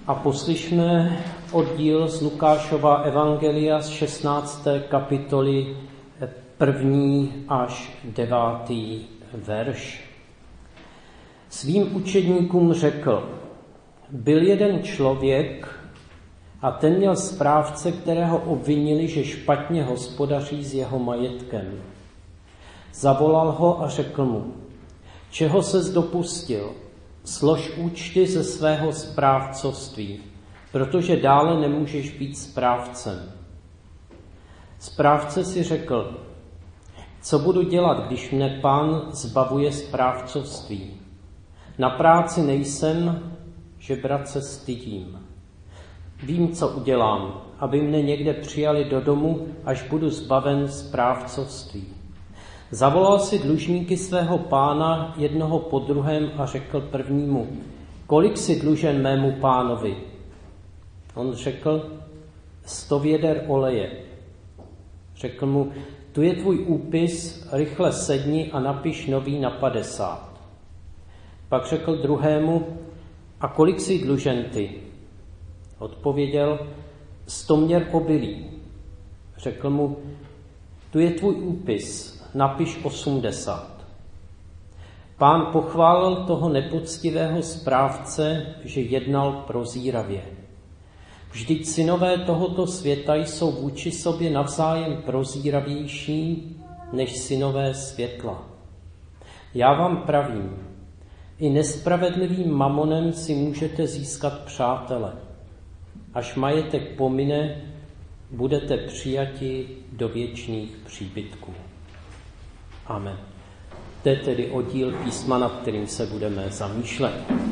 a poslyšme oddíl z Lukášova evangelia z 16. kapitoly 1. až 9. verš. Svým učedníkům řekl: byl jeden člověk a ten měl správce, kterého obvinili, že špatně hospodaří s jeho majetkem. Zavolal ho a řekl mu: čeho ses dopustil? Slož účty ze svého správcovství, protože dále nemůžeš být správcem. Správce si řekl: co budu dělat, když mne pán zbavuje správcovství? Na práci nejsem, žebrat se stydím. Vím, co udělám, aby mne někde přijali do domu, až budu zbaven správcovství. Zavolal si dlužníky svého pána jednoho po druhém a řekl prvnímu: kolik si dlužen mému pánovi? On řekl: 100 věder oleje. Řekl mu: tu je tvůj úpis, rychle sedni a napiš nový na 50. Pak řekl druhému: a kolik si dlužen ty? Odpověděl: 100 měr obilí. Řekl mu: tu je tvůj úpis, napiš 80. Pán pochválil toho nepoctivého správce, že jednal prozíravě. Vždyť synové tohoto světa jsou vůči sobě navzájem prozíravější než synové světla. Já vám pravím, i nespravedlivým mamonem si můžete získat přátele. Až majetek pomine, budete přijati do věčných příbytků. Amen. To je tedy oddíl písma, nad kterým se budeme zamýšlet.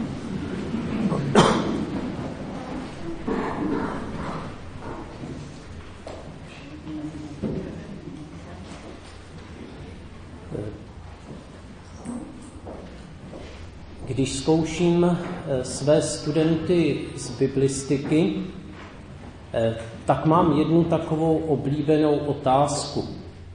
Když zkouším své studenty z biblistiky, tak mám jednu takovou oblíbenou otázku.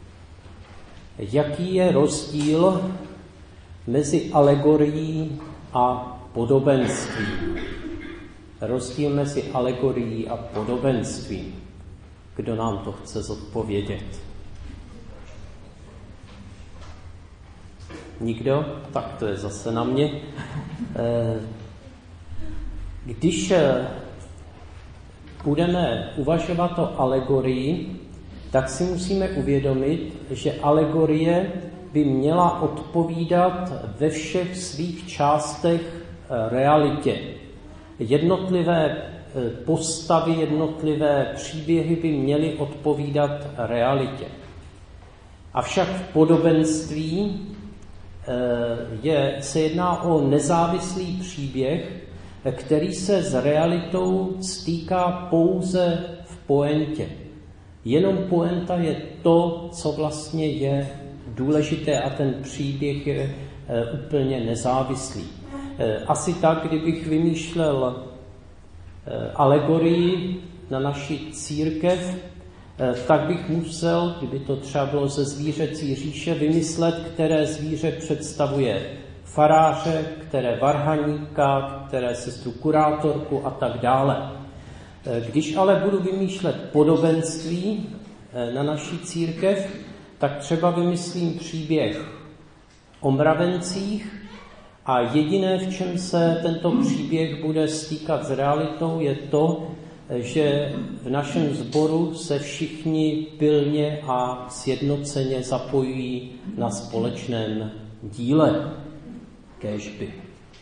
Jaký je rozdíl mezi alegorií a podobenstvím? Rozdíl mezi alegorií a podobenstvím. Kdo nám to chce zodpovědět? Nikdo? Tak to je zase na mě. Když budeme uvažovat o alegorii, tak si musíme uvědomit, že alegorie by měla odpovídat ve všech svých částech realitě. Jednotlivé postavy, jednotlivé příběhy by měly odpovídat realitě. Avšak v podobenství se jedná o nezávislý příběh, který se s realitou stýká pouze v poentě. Jenom poenta je to, co vlastně je důležité, a ten příběh je úplně nezávislý. Asi tak, kdybych vymýšlel alegorii na naši církev, tak bych musel, kdyby to třeba bylo ze zvířecí říše, vymyslet, které zvíře představuje faráře, které varhaníka, které sestru kurátorku a tak dále. Když ale budu vymýšlet podobenství na naší církev, tak třeba vymyslím příběh o mravencích a jediné, v čem se tento příběh bude stýkat s realitou, je to, že v našem sboru se všichni pilně a sjednoceně zapojují na společném díle kéžby.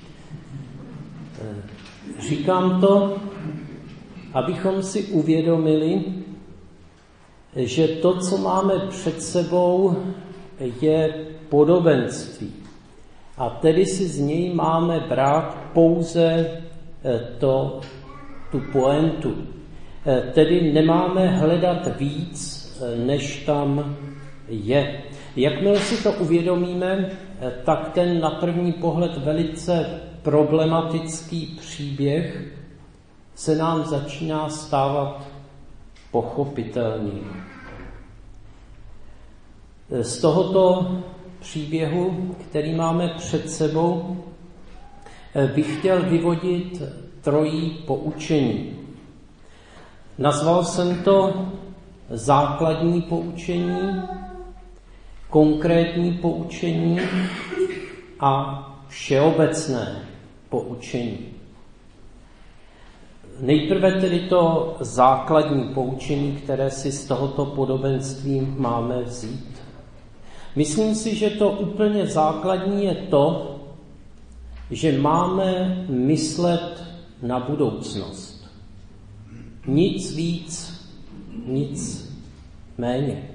Říkám to, abychom si uvědomili, že to, co máme před sebou, je podobenství. A tedy si z něj máme brát pouze tu pointu. Tedy nemáme hledat víc, než tam je. Jakmile si to uvědomíme, tak ten na první pohled velice problematický příběh se nám začíná stávat pochopitelným. Z tohoto příběhu, který máme před sebou, bych chtěl vyvodit trojí poučení. Nazval jsem to základní poučení, konkrétní poučení a všeobecné poučení. Nejprve tedy to základní poučení, které si z tohoto podobenství máme vzít. Myslím si, že to úplně základní je to, že máme myslet na budoucnost. Nic víc, nic méně.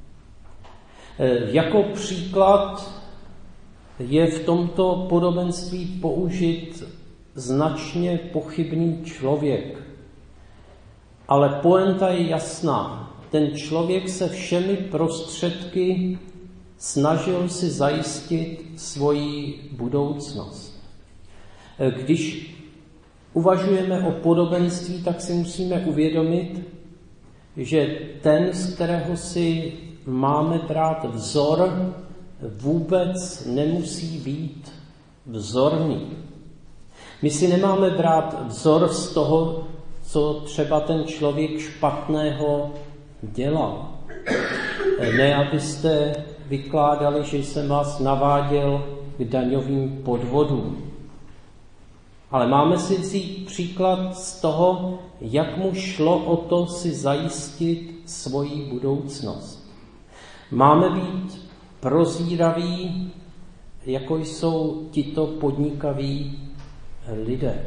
Jako příklad je v tomto podobenství použit značně pochybný člověk. Ale pointa je jasná. Ten člověk se všemi prostředky snažil si zajistit svoji budoucnost. Když uvažujeme o podobenství, tak si musíme uvědomit, že ten, z kterého si máme brát vzor, vůbec nemusí být vzorný. My si nemáme brát vzor z toho, co třeba ten člověk špatného dělal. Ne, abyste vykládali, že jsem vás naváděl k daňovým podvodům. Ale máme si vzít příklad z toho, jak mu šlo o to si zajistit svoji budoucnost. Máme být prozíraví, jako jsou tito podnikaví lidé.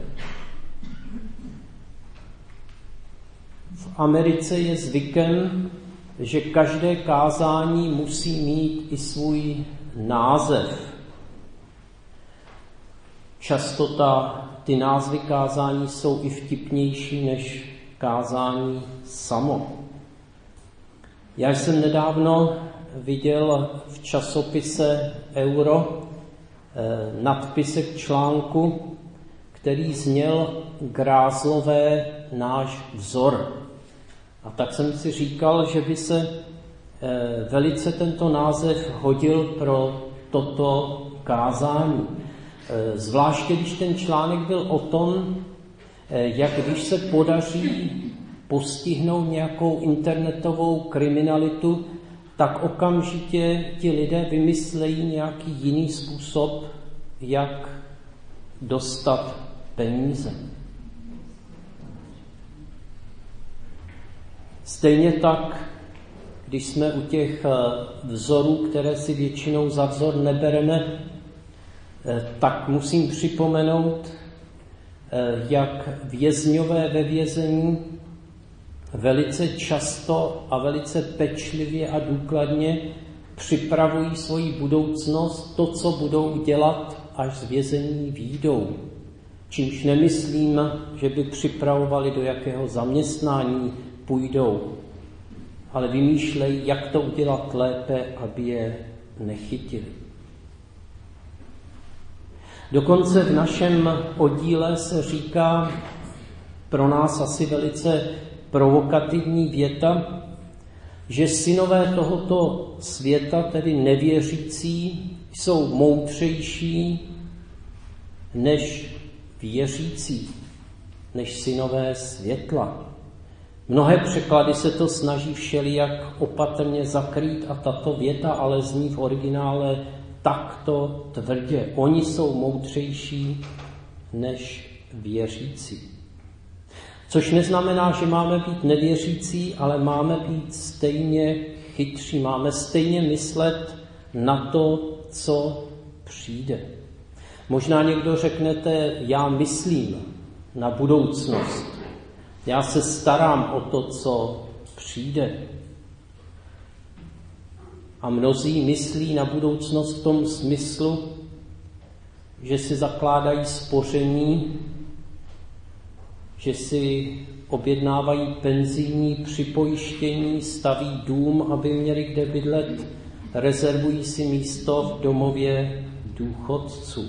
V Americe je zvykem, že každé kázání musí mít i svůj název. Často ty názvy kázání jsou i vtipnější než kázání samo. Já jsem nedávno viděl v časopise Euro nadpisek článku, který zněl Grázlové náš vzor. A tak jsem si říkal, že by se velice tento název hodil pro toto kázání. Zvláště když ten článek byl o tom, jak když se podaří postihnout nějakou internetovou kriminalitu, tak okamžitě ti lidé vymyslejí nějaký jiný způsob, jak dostat peníze. Stejně tak, když jsme u těch vzorů, které si většinou za vzor nebereme, tak musím připomenout, jak vězňové ve vězení velice často a velice pečlivě a důkladně připravují svoji budoucnost, to, co budou dělat, až z vězení vyjdou. Čímž nemyslím, že by připravovali, do jakého zaměstnání půjdou, ale vymýšlejí, jak to udělat lépe, aby je nechytili. Dokonce v našem oddíle se říká pro nás asi velice provokativní věta, že synové tohoto světa, tedy nevěřící, jsou moudřejší než věřící, než synové světla. Mnohé překlady se to snaží všelijak opatrně zakrýt a tato věta ale zní v originále takto tvrdě. Oni jsou moudřejší než věřící. Což neznamená, že máme být nevěřící, ale máme být stejně chytří. Máme stejně myslet na to, co přijde. Možná někdo řeknete, já myslím na budoucnost. Já se starám o to, co přijde. A mnozí myslí na budoucnost v tom smyslu, že si zakládají spoření, že si objednávají penzijní připojištění, staví dům, aby měli kde bydlet, rezervují si místo v domově důchodců.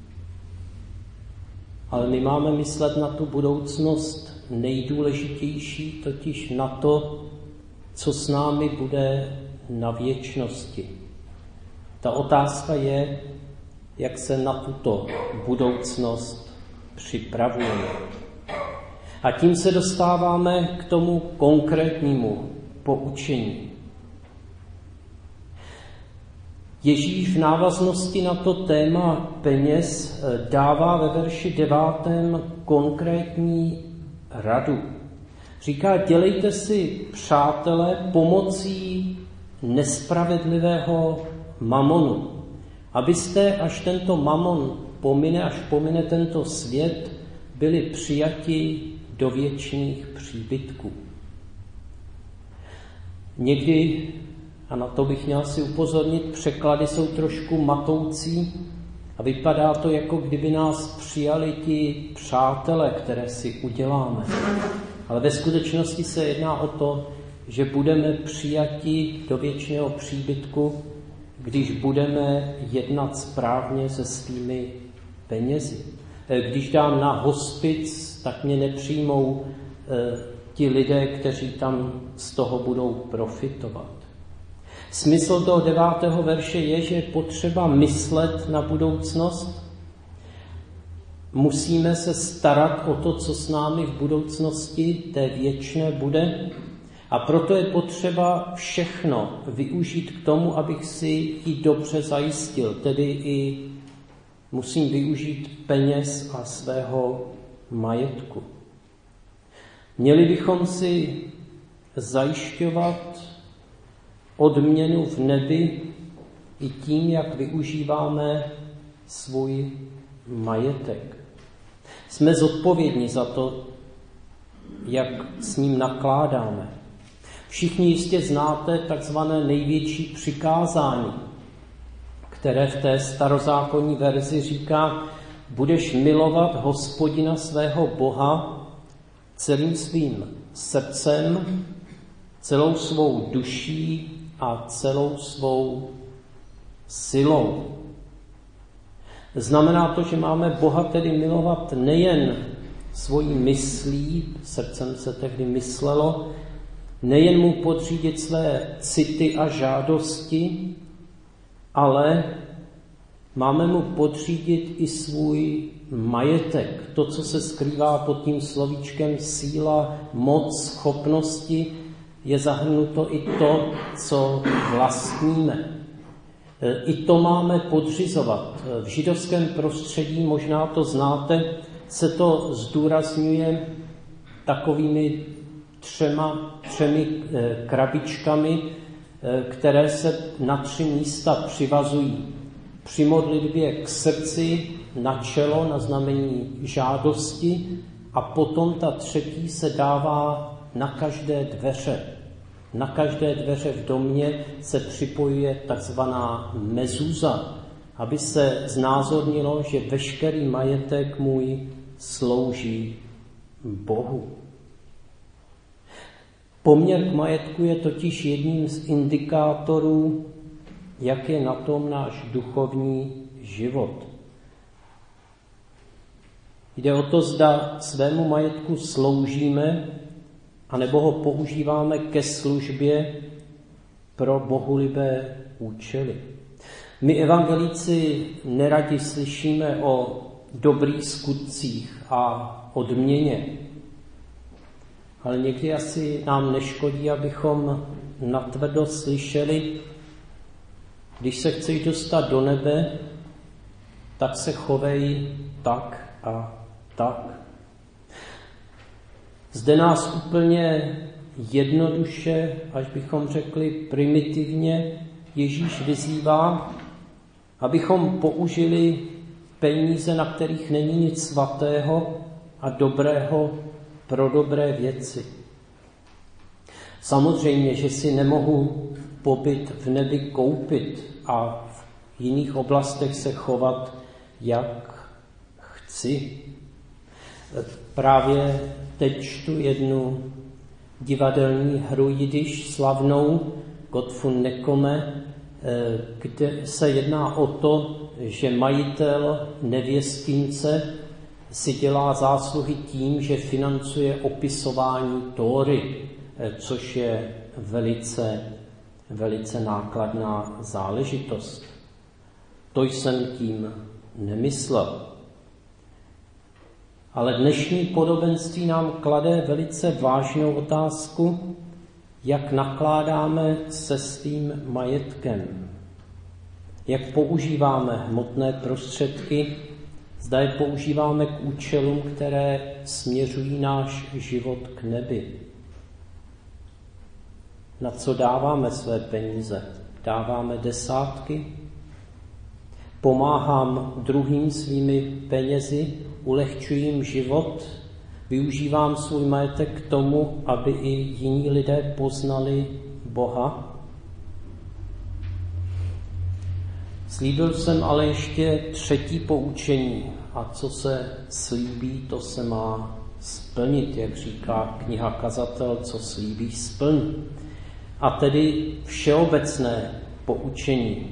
Ale my máme myslet na tu budoucnost nejdůležitější, totiž na to, co s námi bude na věčnosti. Ta otázka je, jak se na tuto budoucnost připravujeme. A tím se dostáváme k tomu konkrétnímu poučení. Ježíš v návaznosti na to téma peněz dává ve verši 9. konkrétní radu. Říká, dělejte si, přátelé, pomocí nespravedlivého mamonu, abyste, až tento mamon pomine tento svět, byli přijati do věčných příbytků. Někdy, a na to bych měl si upozornit, překlady jsou trošku matoucí a vypadá to, jako kdyby nás přijali ti přátelé, které si uděláme. Ale ve skutečnosti se jedná o to, že budeme přijati do věčného příbytku, když budeme jednat správně se svými penězi. Když dám na hospic, tak mě nepřijmou ti lidé, kteří tam z toho budou profitovat. Smysl toho 9. verše je, že je potřeba myslet na budoucnost. Musíme se starat o to, co s námi v budoucnosti té věčné bude. A proto je potřeba všechno využít k tomu, abych si ji dobře zajistil. Tedy i musím využít peněz a svého majetku. Měli bychom si zajišťovat odměnu v nebi i tím, jak využíváme svůj majetek. Jsme zodpovědní za to, jak s ním nakládáme. Všichni jistě znáte takzvané největší přikázání, které v té starozákonní verzi říká: budeš milovat Hospodina svého Boha celým svým srdcem, celou svou duší a celou svou silou. Znamená to, že máme Boha tedy milovat nejen svojí myslí, srdcem se tehdy myslelo, nejen mu podřídit své city a žádosti, ale máme mu podřídit i svůj majetek. To, co se skrývá pod tím slovíčkem síla, moc, schopnosti, je zahrnuto i to, co vlastníme. I to máme podřizovat. V židovském prostředí, možná to znáte, se to zdůrazňuje takovými třemi krabičkami, které se na 3 místa přivazují. Při modlitbě k srdci, na čelo, na znamení žádosti, a potom ta 3. se dává na každé dveře. Na každé dveře v domě se připojuje takzvaná mezúza, aby se znázornilo, že veškerý majetek můj slouží Bohu. Poměr k majetku je totiž jedním z indikátorů, jak je na tom náš duchovní život. Jde o to, zda svému majetku sloužíme, anebo ho používáme ke službě pro bohulibé účely. My evangelíci neradi slyšíme o dobrých skutcích a odměně, ale někdy asi nám neškodí, abychom natvrdo slyšeli: když se chceš dostat do nebe, tak se chovej tak a tak. Zde nás úplně jednoduše, až bychom řekli primitivně, Ježíš vyzývá, abychom použili peníze, na kterých není nic svatého a dobrého, pro dobré věci. Samozřejmě, že si nemohu pobyt v nebi koupit a v jiných oblastech se chovat, jak chci. Právě teď čtu jednu divadelní hru jidiš slavnou, Gott von Nekome, kde se jedná o to, že majitel nevěstince si dělá zásluhy tím, že financuje opisování Tóry, což je velice nákladná záležitost. To jsem tím nemyslel. Ale dnešní podobenství nám klade velice vážnou otázku, jak nakládáme se svým majetkem. Jak používáme hmotné prostředky, zda je používáme k účelům, které směřují náš život k nebi. Na co dáváme své peníze? Dáváme desátky? Pomáhám druhým svými penězi, ulehčuji jim život, využívám svůj majetek k tomu, aby i jiní lidé poznali Boha. Slíbil jsem ale ještě třetí poučení. A co se slíbí, to se má splnit, jak říká kniha Kazatel, co slíbí, splň. A tedy všeobecné poučení.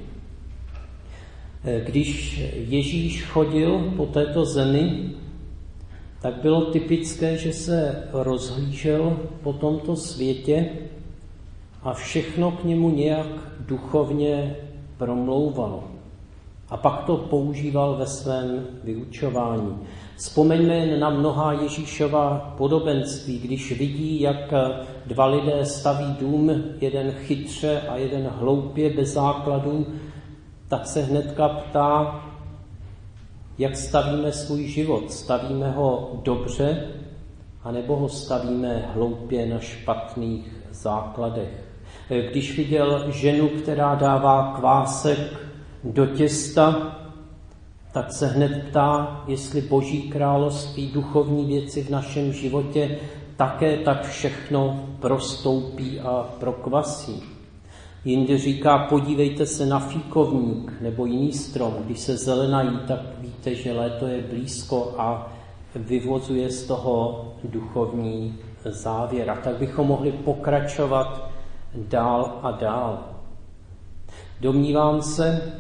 Když Ježíš chodil po této zemi, tak bylo typické, že se rozhlížel po tomto světě a všechno k němu nějak duchovně promlouvalo. A pak to používal ve svém vyučování. Vzpomeňme jen na mnohá Ježíšova podobenství, když vidí, jak dva lidé staví dům, jeden chytře a jeden hloupě bez základů, tak se hnedka ptá, jak stavíme svůj život. Stavíme ho dobře, anebo ho stavíme hloupě na špatných základech. Když viděl ženu, která dává kvásek do těsta, tak se hned ptá, jestli Boží království, duchovní věci v našem životě také tak všechno prostoupí a prokvasí. Jindy říká, podívejte se na fíkovník nebo jiný strom, když se zelenají, tak víte, že léto je blízko a vyvozuje z toho duchovní závěr. A tak bychom mohli pokračovat dál a dál. Domnívám se,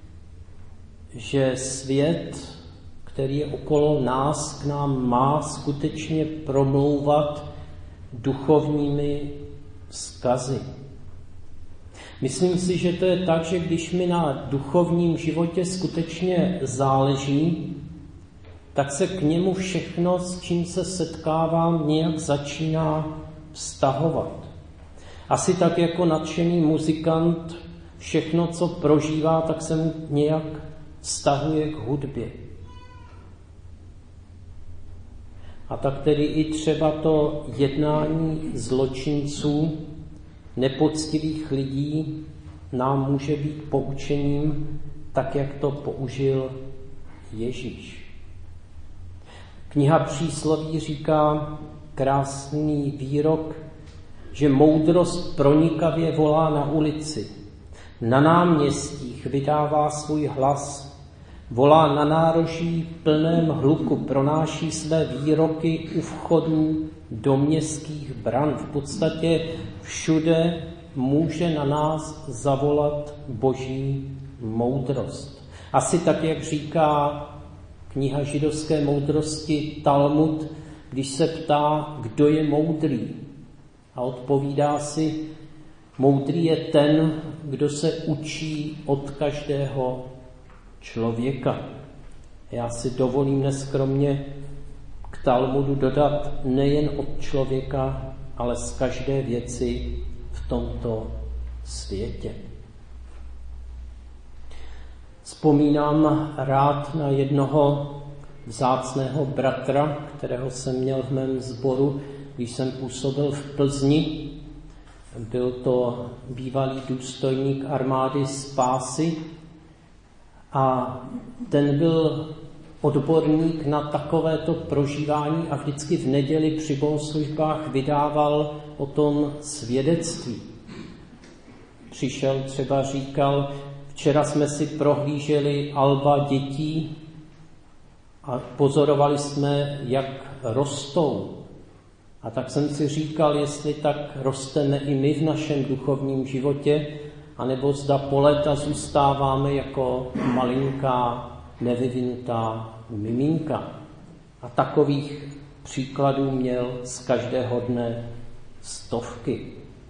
že svět, který je okolo nás, k nám má skutečně promlouvat duchovními vzkazy. Myslím si, že to je tak, že když mi na duchovním životě skutečně záleží, tak se k němu všechno, s čím se setkávám, nějak začíná vztahovat. Asi tak jako nadšený muzikant všechno, co prožívá, tak se mu nějak vztahuje k hudbě. A tak tedy i třeba to jednání zločinců, nepoctivých lidí nám může být poučením, tak jak to použil Ježíš. Kniha Přísloví říká krásný výrok, že moudrost pronikavě volá na ulici, na náměstích vydává svůj hlas, volá na nároží plném hluku, pronáší své výroky u vchodů do městských bran. V podstatě všude může na nás zavolat Boží moudrost. Asi tak, jak říká kniha židovské moudrosti Talmud, když se ptá, kdo je moudrý. A odpovídá si, moudrý je ten, kdo se učí od každého člověka. Já si dovolím neskromně k Talmudu dodat nejen od člověka, ale z každé věci v tomto světě. Vzpomínám rád na jednoho vzácného bratra, kterého jsem měl v mém sboru, když jsem působil v Plzni. Byl to bývalý důstojník armády Spásy a ten byl odborník na takovéto prožívání a vždycky v neděli při bohoslužbách vydával o tom svědectví. Přišel třeba, říkal, včera jsme si prohlíželi alba dětí a pozorovali jsme, jak rostou. A tak jsem si říkal, jestli tak rosteme i my v našem duchovním životě, anebo zda po léta zůstáváme jako malinká, nevyvinutá miminka. A takových příkladů měl z každého dne stovky.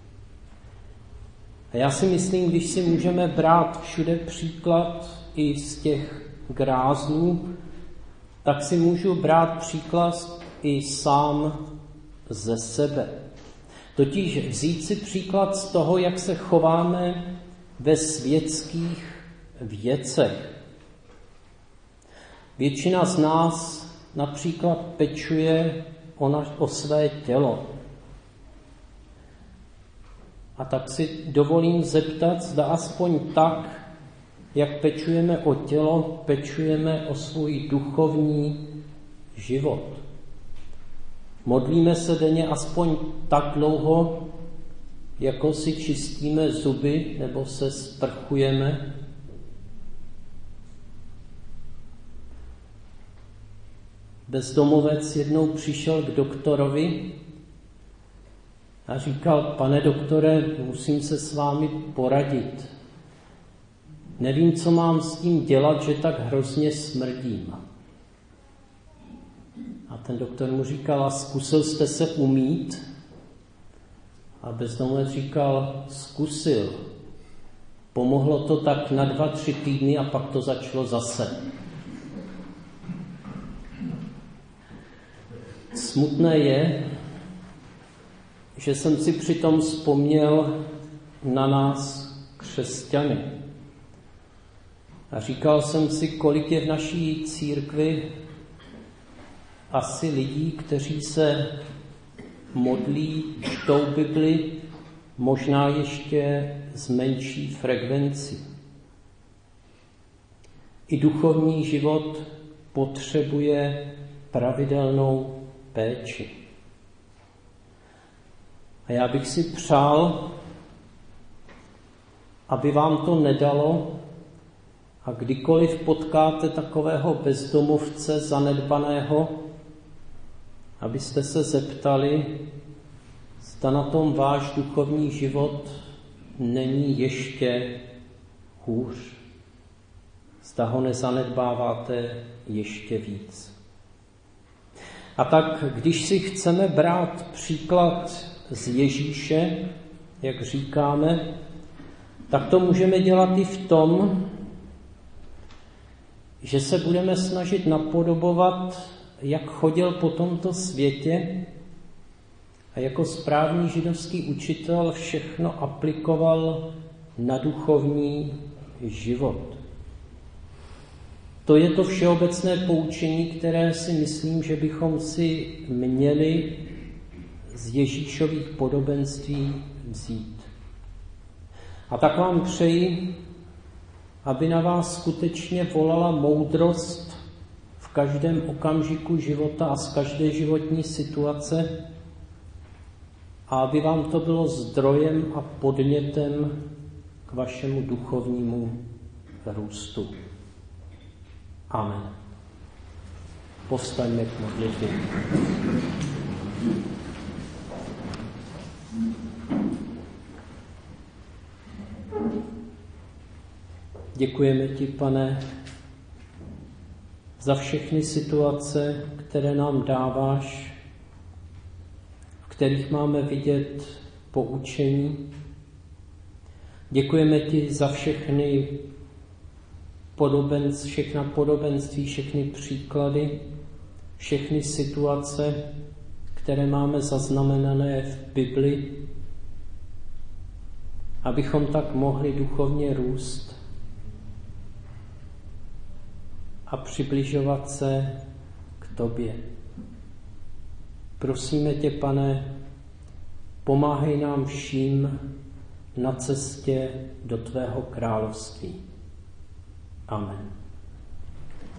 A já si myslím, když si můžeme brát všude příklad i z těch gráznů, tak si můžu brát příklad i sám ze sebe. Totiž vzít si příklad z toho, jak se chováme ve světských věcech. Většina z nás například pečuje o své tělo. A tak si dovolím zeptat, zda aspoň tak, jak pečujeme o tělo, pečujeme o svůj duchovní život. Modlíme se denně aspoň tak dlouho, jako si čistíme zuby nebo se sprchujeme. Bezdomovec jednou přišel k doktorovi a říkal: pane doktore, musím se s vámi poradit. Nevím, co mám s tím dělat, že tak hrozně smrdím. A ten doktor mu říkal: a zkusil jste se umýt? A bezdomovec říkal: zkusil. Pomohlo to tak na 2-3 týdny a pak to začalo zase. Smutné je, že jsem si přitom vzpomněl na nás křesťany. A říkal jsem si, kolik je v naší církvi asi lidí, kteří se modlí, čtou Bibli, možná ještě s menší frekvencí. I duchovní život potřebuje pravidelnou péči. A já bych si přál, aby vám to nedalo a kdykoliv potkáte takového bezdomovce zanedbaného, abyste se zeptali, zda na tom váš duchovní život není ještě hůř. Zda ho nezanedbáváte ještě víc. A tak, když si chceme brát příklad z Ježíše, jak říkáme, tak to můžeme dělat i v tom, že se budeme snažit napodobovat, jak chodil po tomto světě a jako správný židovský učitel všechno aplikoval na duchovní život. To je to všeobecné poučení, které si myslím, že bychom si měli z Ježíšových podobenství vzít. A tak vám přeji, aby na vás skutečně volala moudrost v každém okamžiku života a z každé životní situace a aby vám to bylo zdrojem a podnětem k vašemu duchovnímu růstu. Amen. Povstaňme k modlitbě. Děkujeme ti, Pane, za všechny situace, které nám dáváš, v kterých máme vidět poučení. Děkujeme ti za všechna podobenství, všechny příklady, všechny situace, které máme zaznamenané v Bibli, abychom tak mohli duchovně růst a přibližovat se k tobě. Prosíme tě, Pane, pomáhej nám vším na cestě do tvého království. Amen.